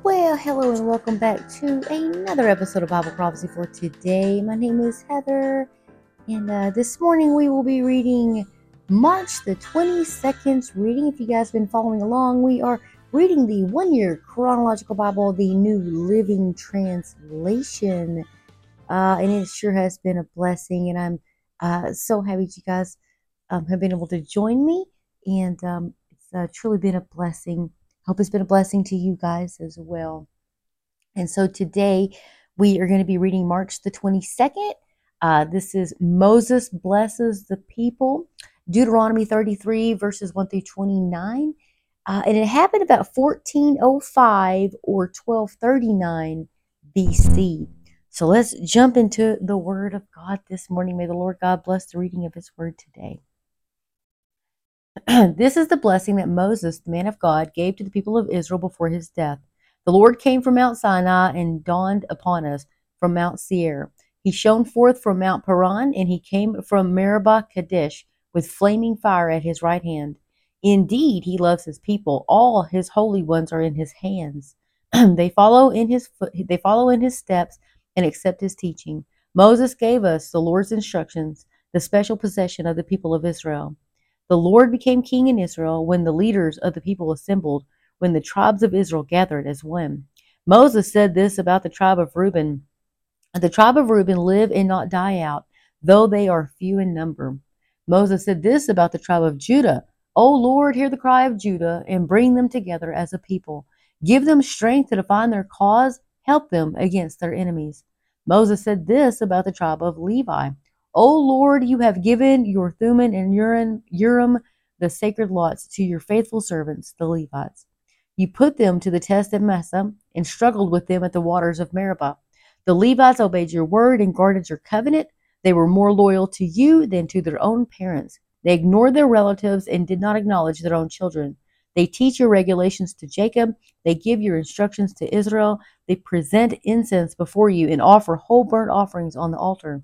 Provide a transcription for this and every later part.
Well, hello and welcome back to another episode of Bible Prophecy for today. My name is Heather, and this morning we will be reading March the 22nd reading. If you guys have been following along, we are reading the one-year chronological Bible, the New Living Translation, and it sure has been a blessing, and I'm so happy that you guys have been able to join me, and it's truly been a blessing. Hope it's been a blessing to you guys as well. And so today we are going to be reading March the 22nd. This is Moses blesses the people, Deuteronomy 33 verses 1 through 29. And it happened about 1405 or 1239 BC. So let's jump into the Word of God this morning. May the Lord God bless the reading of His Word today. This is the blessing that Moses, the man of God, gave to the people of Israel before his death. The Lord came from Mount Sinai and dawned upon us from Mount Seir. He shone forth from Mount Paran, and he came from Meribah Kadesh with flaming fire at his right hand. Indeed, he loves his people. All his holy ones are in his hands. They follow in his steps and accept his teaching. Moses gave us the Lord's instructions, the special possession of the people of Israel. The Lord became king in Israel when the leaders of the people assembled, when the tribes of Israel gathered as one. Moses said this about the tribe of Reuben. The tribe of Reuben live and not die out, though they are few in number. Moses said this about the tribe of Judah. O Lord, hear the cry of Judah and bring them together as a people. Give them strength to define their cause. Help them against their enemies. Moses said this about the tribe of Levi. O Lord, you have given your Thummim and Urim the sacred lots to your faithful servants, the Levites. You put them to the test at Massah and struggled with them at the waters of Meribah. The Levites obeyed your word and guarded your covenant. They were more loyal to you than to their own parents. They ignored their relatives and did not acknowledge their own children. They teach your regulations to Jacob. They give your instructions to Israel. They present incense before you and offer whole burnt offerings on the altar.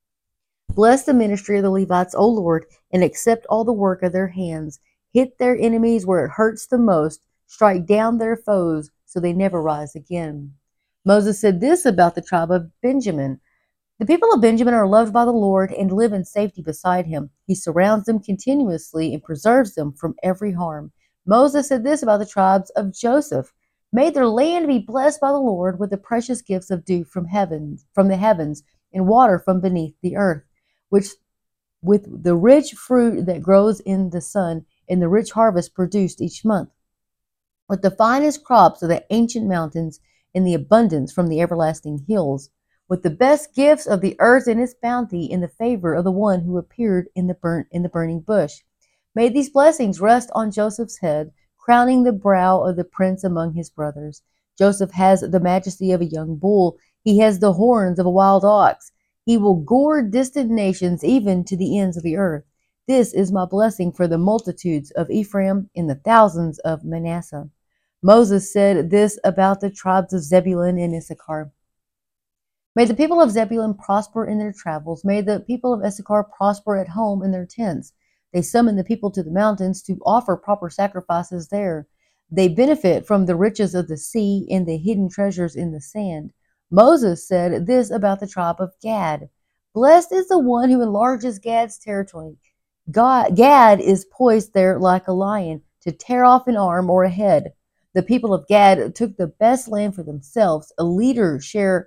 Bless the ministry of the Levites, O Lord, and accept all the work of their hands. Hit their enemies where it hurts the most. Strike down their foes so they never rise again. Moses said this about the tribe of Benjamin. The people of Benjamin are loved by the Lord and live in safety beside him. He surrounds them continuously and preserves them from every harm. Moses said this about the tribes of Joseph. May their land be blessed by the Lord with the precious gifts of dew from the heavens, and water from beneath the earth, which with the rich fruit that grows in the sun and the rich harvest produced each month, with the finest crops of the ancient mountains and the abundance from the everlasting hills, with the best gifts of the earth and its bounty in the favor of the one who appeared in the burning bush. May these blessings rest on Joseph's head, crowning the brow of the prince among his brothers. Joseph has the majesty of a young bull. He has the horns of a wild ox. He will gore distant nations even to the ends of the earth. This is my blessing for the multitudes of Ephraim and the thousands of Manasseh. Moses said this about the tribes of Zebulun and Issachar. May the people of Zebulun prosper in their travels. May the people of Issachar prosper at home in their tents. They summon the people to the mountains to offer proper sacrifices there. They benefit from the riches of the sea and the hidden treasures in the sand. Moses said this about the tribe of Gad. Blessed is the one who enlarges Gad's territory. Gad is poised there like a lion to tear off an arm or a head. The people of Gad took the best land for themselves. A leader's share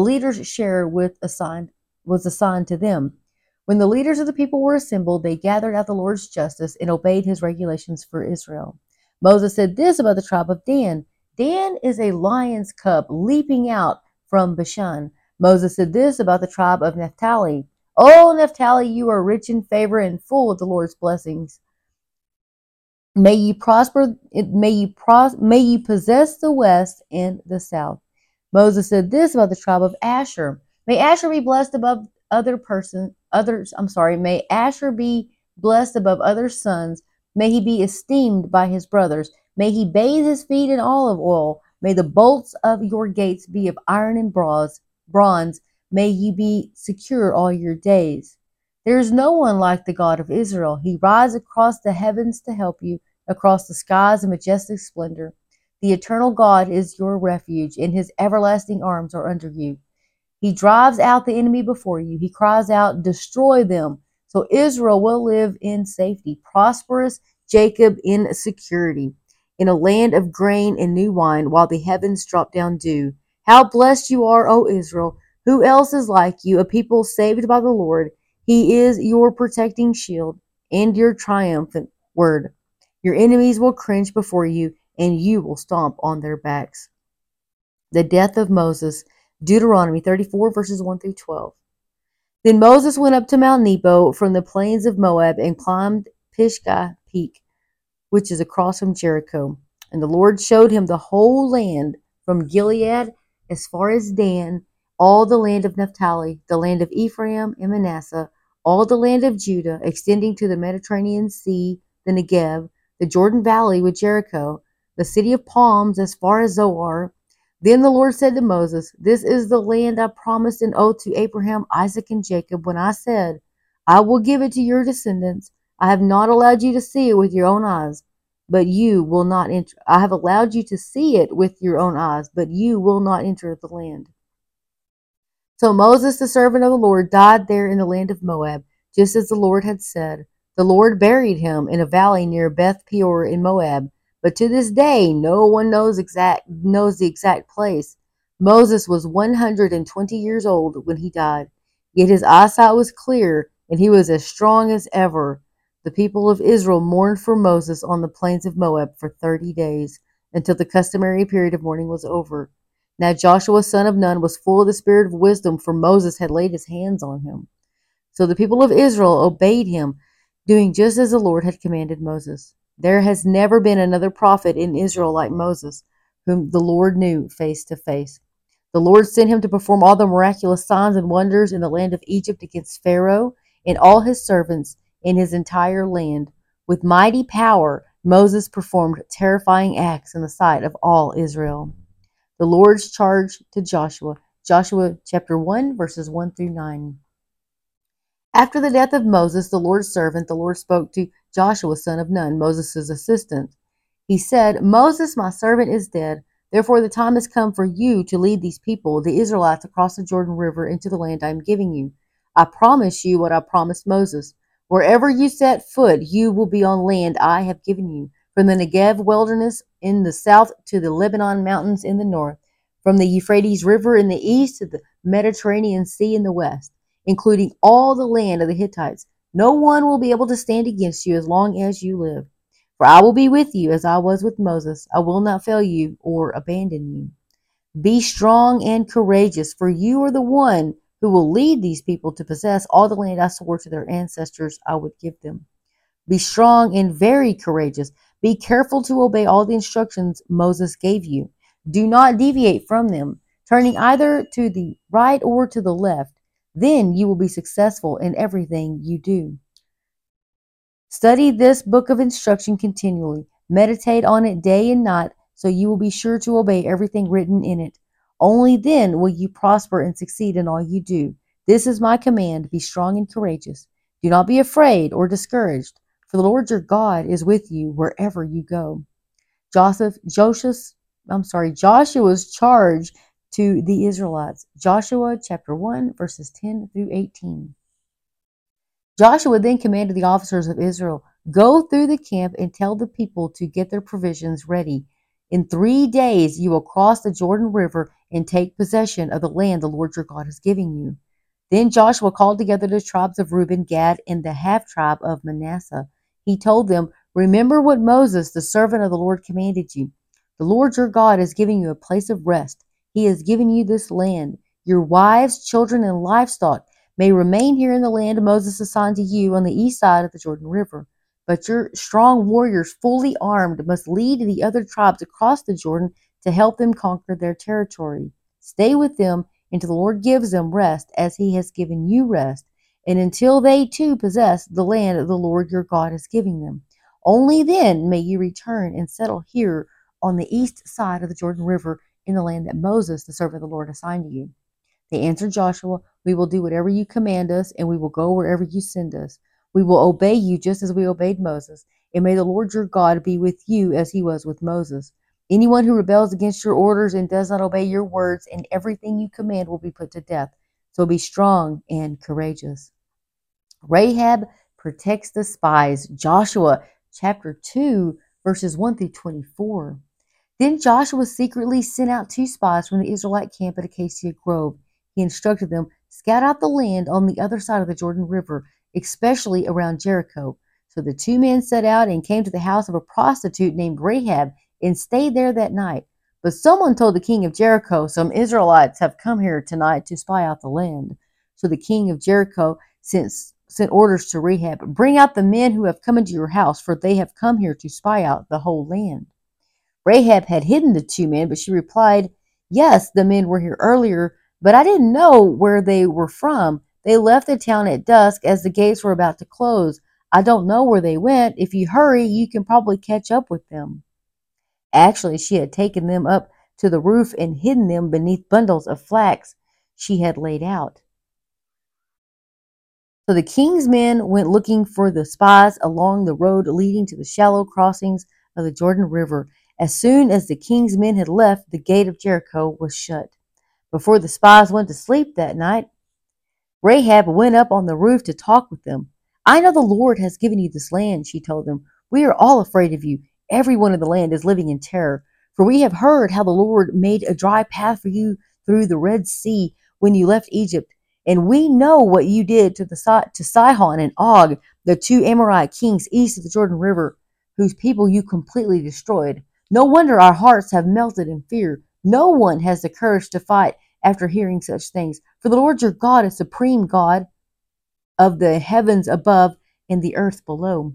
was assigned to them. When the leaders of the people were assembled, they gathered out the Lord's justice and obeyed his regulations for Israel. Moses said this about the tribe of Dan. Dan is a lion's cub leaping out from Bashan. Moses said this about the tribe of Naphtali. Oh, Naphtali, you are rich in favor and full of the Lord's blessings. May you prosper. May you possess the west and the south. Moses said this about the tribe of Asher. May Asher be blessed above May Asher be blessed above other sons. May he be esteemed by his brothers. May he bathe his feet in olive oil. May the bolts of your gates be of iron and bronze. May you be secure all your days. There is no one like the God of Israel. He rides across the heavens to help you, across the skies in majestic splendor. The eternal God is your refuge, and his everlasting arms are under you. He drives out the enemy before you. He cries out, destroy them. So Israel will live in safety, prosperous Jacob in security, in a land of grain and new wine, while the heavens drop down dew. How blessed you are, O Israel! Who else is like you, a people saved by the Lord? He is your protecting shield and your triumphant word. Your enemies will cringe before you, and you will stomp on their backs. The death of Moses, Deuteronomy 34, verses 1 through 12. Then Moses went up to Mount Nebo from the plains of Moab and climbed Pisgah Peak, which is across from Jericho. And the Lord showed him the whole land from Gilead as far as Dan, all the land of Naphtali, the land of Ephraim and Manasseh, all the land of Judah, extending to the Mediterranean Sea, the Negev, the Jordan Valley with Jericho, the city of palms as far as Zoar. Then the Lord said to Moses, this is the land I promised an oath to Abraham, Isaac, and Jacob when I said, I will give it to your descendants. I have not allowed you to see it with your own eyes, but you will not enter. I have allowed you to see it with your own eyes, but you will not enter the land. So Moses, the servant of the Lord, died there in the land of Moab, just as the Lord had said. The Lord buried him in a valley near Beth Peor in Moab. But to this day, no one knows the exact place. Moses was 120 years old when he died, yet his eyesight was clear, and he was as strong as ever. The people of Israel mourned for Moses on the plains of Moab for 30 days, until the customary period of mourning was over. Now Joshua son of Nun was full of the spirit of wisdom, for Moses had laid his hands on him. So the people of Israel obeyed him, doing just as the Lord had commanded Moses. There has never been another prophet in Israel like Moses, whom the Lord knew face to face. The Lord sent him to perform all the miraculous signs and wonders in the land of Egypt against Pharaoh and all his servants in his entire land. With mighty power, Moses performed terrifying acts in the sight of all Israel. The Lord's charge to Joshua. Joshua chapter 1, verses 1 through 9. After the death of Moses, the Lord's servant, the Lord spoke to Joshua son of Nun, Moses' assistant. He said, Moses, my servant, is dead. Therefore the time has come for you to lead these people, the Israelites, across the Jordan River into the land I am giving you. I promise you what I promised Moses. Wherever you set foot, you will be on land I have given you, from the Negev wilderness in the south to the Lebanon mountains in the north, from the Euphrates River in the east to the Mediterranean Sea in the west, including all the land of the Hittites. No one will be able to stand against you as long as you live. For I will be with you as I was with Moses. I will not fail you or abandon you. Be strong and courageous, for you are the one who will lead these people to possess all the land I swore to their ancestors I would give them. Be strong and very courageous. Be careful to obey all the instructions Moses gave you. Do not deviate from them, turning either to the right or to the left. Then you will be successful in everything you do. Study this book of instruction continually. Meditate on it day and night, so you will be sure to obey everything written in it. Only then will you prosper and succeed in all you do. This is my command: be strong and courageous. Do not be afraid or discouraged, for the Lord your God is with you wherever you go. Joshua's charge to the Israelites. Joshua chapter 1, verses 10 through 18. Joshua then commanded the officers of Israel, go through the camp and tell the people to get their provisions ready. In 3 days you will cross the Jordan River and take possession of the land the Lord your God is giving you. Then Joshua called together the tribes of Reuben, Gad, and the half-tribe of Manasseh. He told them, remember what Moses, the servant of the Lord, commanded you. The Lord your God is giving you a place of rest. He has given you this land. Your wives, children, and livestock may remain here in the land Moses assigned to you on the east side of the Jordan River. But your strong warriors, fully armed, must lead the other tribes across the Jordan to help them conquer their territory. Stay with them until the Lord gives them rest as he has given you rest, and until they too possess the land the Lord your God is giving them. Only then may you return and settle here on the east side of the Jordan River in the land that Moses, the servant of the Lord, assigned to you. They answered Joshua, we will do whatever you command us, and we will go wherever you send us. We will obey you just as we obeyed Moses, and may the Lord your God be with you as he was with Moses. Anyone who rebels against your orders and does not obey your words and everything you command will be put to death. So be strong and courageous. Rahab protects the spies. Joshua chapter 2, verses 1 through 24. Then Joshua secretly sent out 2 spies from the Israelite camp at Acacia Grove. He instructed them, scout out the land on the other side of the Jordan River, especially around Jericho. So the 2 men set out and came to the house of a prostitute named Rahab and stayed there that night. But someone told the king of Jericho, some Israelites have come here tonight to spy out the land. So the king of Jericho sent orders to Rahab, bring out the men who have come into your house, for they have come here to spy out the whole land. Rahab had hidden the 2 men, but she replied, yes, the men were here earlier, but I didn't know where they were from. They left the town at dusk as the gates were about to close. I don't know where they went. If you hurry, you can probably catch up with them. Actually, she had taken them up to the roof and hidden them beneath bundles of flax she had laid out. So the king's men went looking for the spies along the road leading to the shallow crossings of the Jordan River. As soon as the king's men had left, the gate of Jericho was shut. Before the spies went to sleep that night, Rahab went up on the roof to talk with them. I know the Lord has given you this land, she told them. We are all afraid of you. Everyone in the land is living in terror. For we have heard how the Lord made a dry path for you through the Red Sea when you left Egypt. And we know what you did to Sihon and Og, the 2 Amorite kings east of the Jordan River, whose people you completely destroyed. No wonder our hearts have melted in fear. No one has the courage to fight after hearing such things. For the Lord your God is supreme God of the heavens above and the earth below.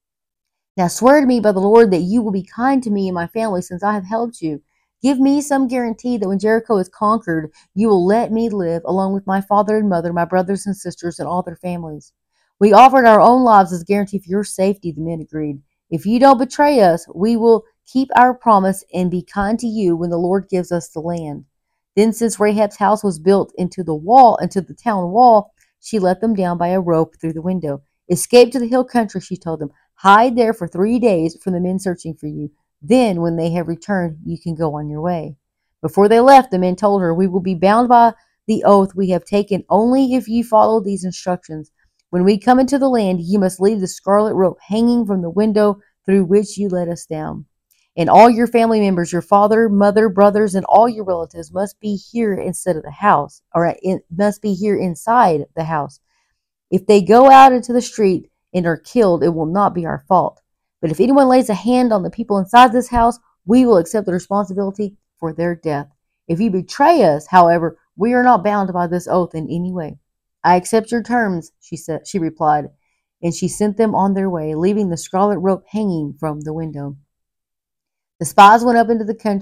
Now swear to me by the Lord that you will be kind to me and my family since I have helped you. Give me some guarantee that when Jericho is conquered, you will let me live along with my father and mother, my brothers and sisters, and all their families. We offered our own lives as a guarantee for your safety, the men agreed. If you don't betray us, we will keep our promise and be kind to you when the Lord gives us the land. Then, since Rahab's house was built into the town wall, she let them down by a rope through the window. Escape to the hill country, she told them. Hide there for 3 days from the men searching for you. Then, when they have returned, you can go on your way. Before they left, the men told her, we will be bound by the oath we have taken only if you follow these instructions. When we come into the land, you must leave the scarlet rope hanging from the window through which you let us down. And all your family members, your father, mother, brothers, and all your relatives must be here instead of the house, must be here inside the house. If they go out into the street and are killed, it will not be our fault. But if anyone lays a hand on the people inside this house, we will accept the responsibility for their death. If you betray us, however, we are not bound by this oath in any way. I accept your terms, she replied, and she sent them on their way, leaving the scarlet rope hanging from the window. The spies went up into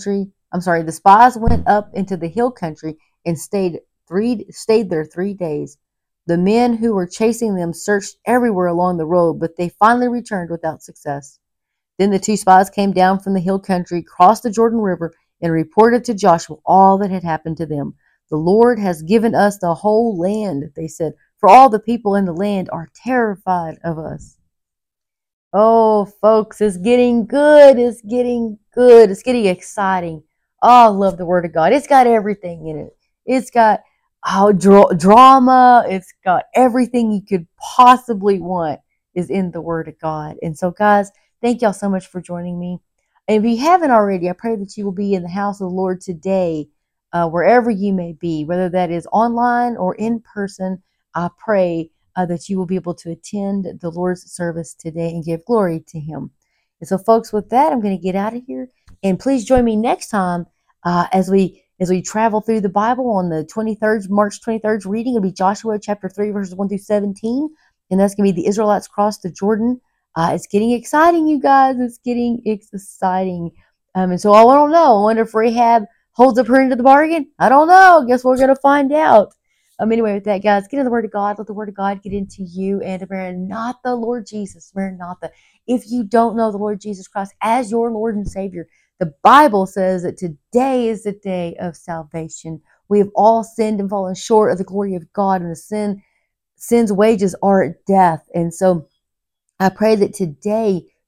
the hill country and stayed there 3 days. The men who were chasing them searched everywhere along the road, but they finally returned without success. Then the 2 spies came down from the hill country, crossed the Jordan River, and reported to Joshua all that had happened to them. The Lord has given us the whole land, they said, for all the people in the land are terrified of us. Oh, folks, it's getting good. It's getting good. It's getting exciting. Oh, I love the Word of God. It's got everything in it. It's got drama. It's got everything you could possibly want is in the Word of God. And so, guys, thank y'all so much for joining me. And if you haven't already, I pray that you will be in the house of the Lord today, wherever you may be, whether that is online or in person. I pray that you will be able to attend the Lord's service today and give glory to Him. And so, folks, with that, I'm going to get out of here. And please join me next time as we travel through the Bible on the March 23rd reading. It'll be Joshua chapter 3, verses 1 through 17. And that's going to be the Israelites cross the Jordan. It's getting exciting, you guys. It's getting exciting. And so I don't know. I wonder if Rahab holds up her end of the bargain. I don't know. I guess we're going to find out. Anyway, with that, guys, get in the Word of God. Let the Word of God get into you. And Maranatha, the Lord Jesus. Maranatha. If you don't know the Lord Jesus Christ as your Lord and Savior, the Bible says that today is the day of salvation. We have all sinned and fallen short of the glory of God, and sin's wages are death. And so I pray that today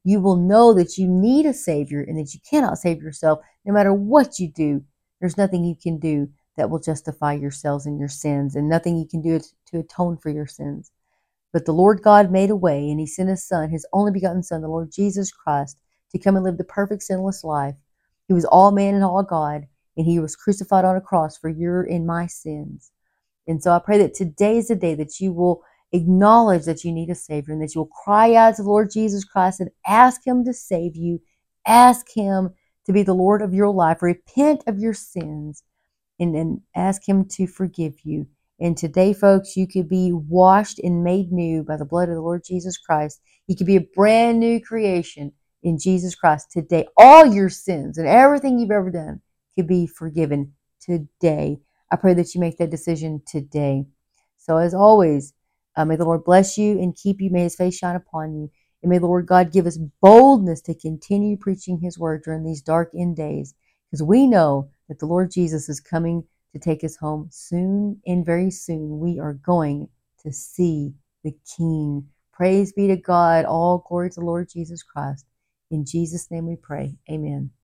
you will know that you need a Savior and that you cannot save yourself. No matter what you do, there's nothing you can do that will justify yourselves and your sins, and nothing you can do to atone for your sins. But the Lord God made a way, and he sent his Son, his only begotten Son, the Lord Jesus Christ, to come and live the perfect sinless life. He was all man and all God, and he was crucified on a cross for your and my sins. And so I pray that today is the day that you will acknowledge that you need a Savior, and that you will cry out to the Lord Jesus Christ and ask him to save you. Ask him to be the Lord of your life. Repent of your sins and ask him to forgive you. And today, folks, you could be washed and made new by the blood of the Lord Jesus Christ. You could be a brand new creation in Jesus Christ today. All your sins and everything you've ever done could be forgiven today. I pray that you make that decision today. So as always, may the Lord bless you and keep you. May his face shine upon you. And may the Lord God give us boldness to continue preaching his word during these dark end days, because we know that the Lord Jesus is coming to take us home soon, and very soon we are going to see the King. Praise be to God. All glory to the Lord Jesus Christ. In Jesus' name we pray. Amen.